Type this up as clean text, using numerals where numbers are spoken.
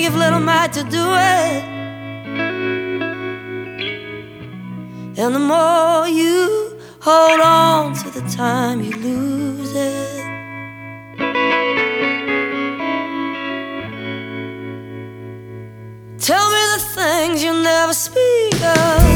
you've little might to do it, and the more you hold on to the time, you lose it. Tell me the things you never speak of,